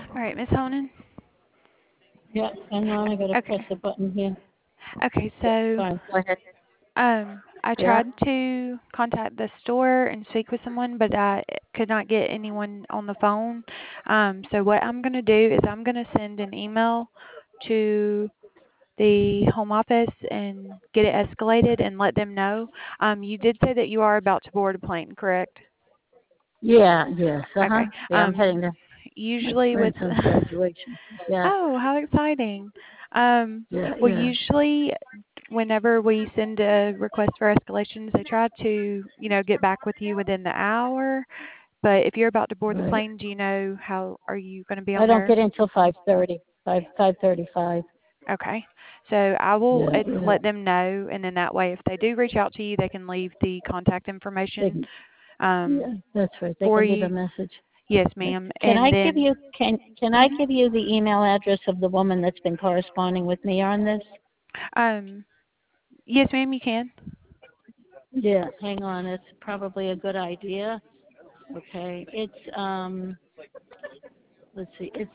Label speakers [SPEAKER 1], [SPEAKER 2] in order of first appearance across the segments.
[SPEAKER 1] All right, Miss Honan.
[SPEAKER 2] Yeah, hang on, I gotta press
[SPEAKER 1] Okay.
[SPEAKER 2] the button here.
[SPEAKER 1] Okay,
[SPEAKER 2] Yeah,
[SPEAKER 1] so
[SPEAKER 2] fine. Go ahead.
[SPEAKER 1] I
[SPEAKER 2] Yeah.
[SPEAKER 1] tried to contact the store and speak with someone, but I could not get anyone on the phone. So what I'm going to do is I'm going to send an email to the home office and get it escalated and let them know. You did say that you are about to board a plane, correct?
[SPEAKER 2] Yeah, yes, uh-huh.
[SPEAKER 1] Okay.
[SPEAKER 2] Yeah, I'm heading to my
[SPEAKER 1] Usually with
[SPEAKER 2] grandson's graduation. Yeah,
[SPEAKER 1] oh, how exciting. Um,
[SPEAKER 2] yeah,
[SPEAKER 1] well,
[SPEAKER 2] yeah.
[SPEAKER 1] usually whenever we send a request for escalations, they try to, get back with you within the hour. But if you're about to board the
[SPEAKER 2] Right.
[SPEAKER 1] plane, do you know how are you going to be
[SPEAKER 2] I
[SPEAKER 1] on
[SPEAKER 2] don't
[SPEAKER 1] there?
[SPEAKER 2] get in till 5:30, 5:35.
[SPEAKER 1] Okay. So I will
[SPEAKER 2] Yeah, yeah.
[SPEAKER 1] let them know, and then that way, if they do reach out to you, they can leave the contact
[SPEAKER 2] They
[SPEAKER 1] information
[SPEAKER 2] can, yeah, that's right. They
[SPEAKER 1] for
[SPEAKER 2] can leave a
[SPEAKER 1] you.
[SPEAKER 2] message.
[SPEAKER 1] Yes,
[SPEAKER 2] Yeah.
[SPEAKER 1] ma'am.
[SPEAKER 2] Can
[SPEAKER 1] And
[SPEAKER 2] I give
[SPEAKER 1] then,
[SPEAKER 2] you can I
[SPEAKER 1] mhm.
[SPEAKER 2] give you the email address of the woman that's been corresponding with me on this?
[SPEAKER 1] um, yes, ma'am, you can.
[SPEAKER 2] Yeah, hang on. It's probably a good idea. Okay. It's let's see. It's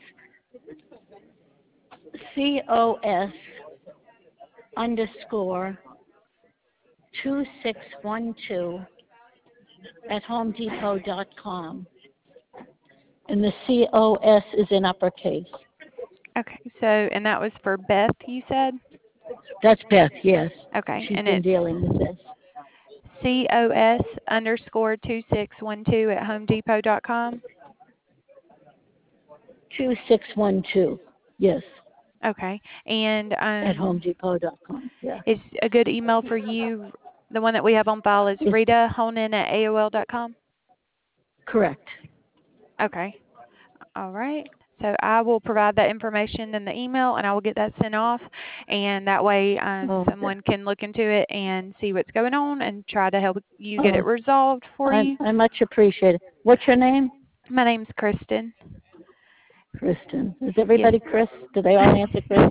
[SPEAKER 2] COS underscore 2612 at homedepot.com. And the COS is in uppercase.
[SPEAKER 1] Okay. So, and that was for Beth, you said?
[SPEAKER 2] That's Beth, yes.
[SPEAKER 1] Okay.
[SPEAKER 2] She's
[SPEAKER 1] And
[SPEAKER 2] been
[SPEAKER 1] it's
[SPEAKER 2] dealing with this.
[SPEAKER 1] COS underscore 2612 at homedepot.com.
[SPEAKER 2] 2612, yes,
[SPEAKER 1] Okay. And
[SPEAKER 2] at homedepot.com, yeah.
[SPEAKER 1] is a good email for you, the one that we have on file is
[SPEAKER 2] It's
[SPEAKER 1] Rita Honan at AOL.com?
[SPEAKER 2] correct.
[SPEAKER 1] Okay. All right. So I will provide that information in the email, and I will get that sent off, and that way
[SPEAKER 2] Okay.
[SPEAKER 1] someone can look into it and see what's going on and try to help you get it
[SPEAKER 2] Oh,
[SPEAKER 1] resolved for you.
[SPEAKER 2] I much appreciate it. What's your name?
[SPEAKER 1] My name's Kristen.
[SPEAKER 2] Kristen. Is
[SPEAKER 1] Yes.
[SPEAKER 2] everybody Chris? Do they all answer Chris?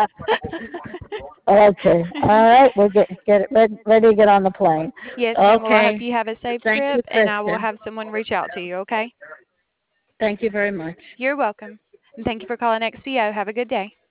[SPEAKER 2] Okay. All right. We'll get it ready to get on the plane.
[SPEAKER 1] Yes, ma'am. Well, I hope
[SPEAKER 2] Okay.
[SPEAKER 1] you have a safe
[SPEAKER 2] Thank
[SPEAKER 1] trip,
[SPEAKER 2] you,
[SPEAKER 1] and I will
[SPEAKER 2] Kristen.
[SPEAKER 1] have someone reach out to you, okay?
[SPEAKER 2] Thank you very much.
[SPEAKER 1] You're welcome. And thank you for calling XPO. Have a good day.